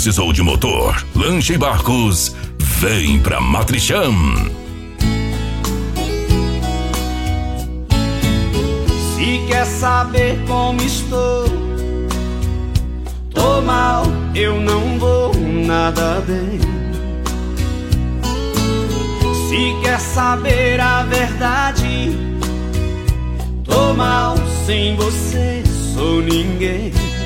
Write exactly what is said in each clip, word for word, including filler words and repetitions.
precisou de motor, lancha e barcos, vem pra Matricham. Se quer saber como estou, tô mal, eu não vou nada bem. Se quer saber a verdade, tô mal, sem você sou ninguém.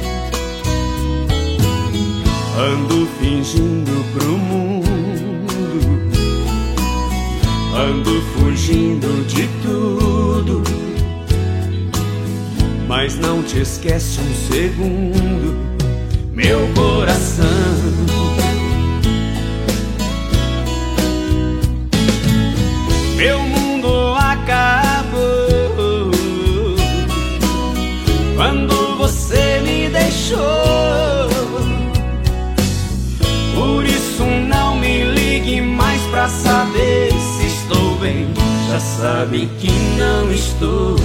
Ando fingindo pro mundo, ando fugindo de tudo, mas não te esquece um segundo, meu coração. Meu mundo acabou quando você me deixou. Por isso não me ligue mais pra saber se estou bem. Já sabe que não estou.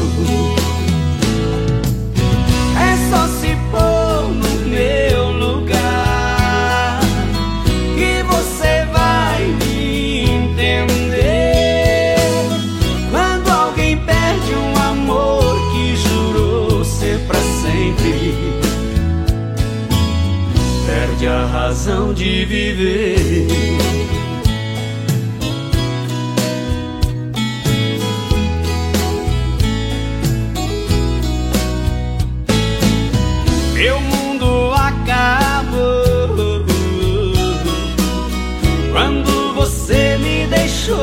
É só se pôr no meu lugar que você vai me entender. Quando alguém perde um amor que jurou ser pra sempre, perde a razão de viver. Meu mundo acabou quando você me deixou.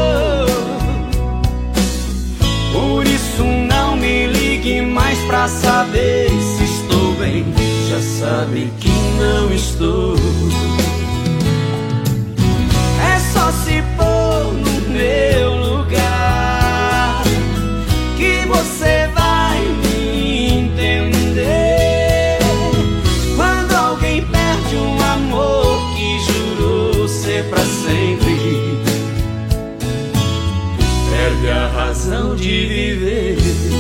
Por isso não me ligue mais pra saber se estou bem. Já sabe que não estou. É só se pôr no meu lugar que você vai me entender. Quando alguém perde um amor que jurou ser pra sempre, perde a razão de viver.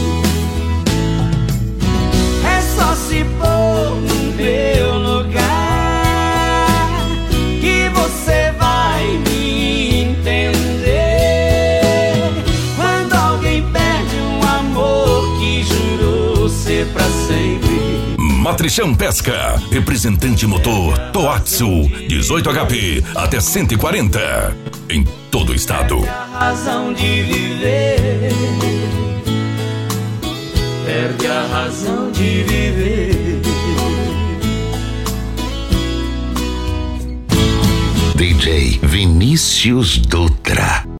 É só se pôr no meu lugar que você vai me entender. Quando alguém perde um amor que jurou ser pra sempre. Matricham Pesca, representante motor Tohatsu, dezoito H P até cento e quarenta, em todo o estado. Perde a razão de viver. Perde a razão de viver. D J Vinícius Dutra.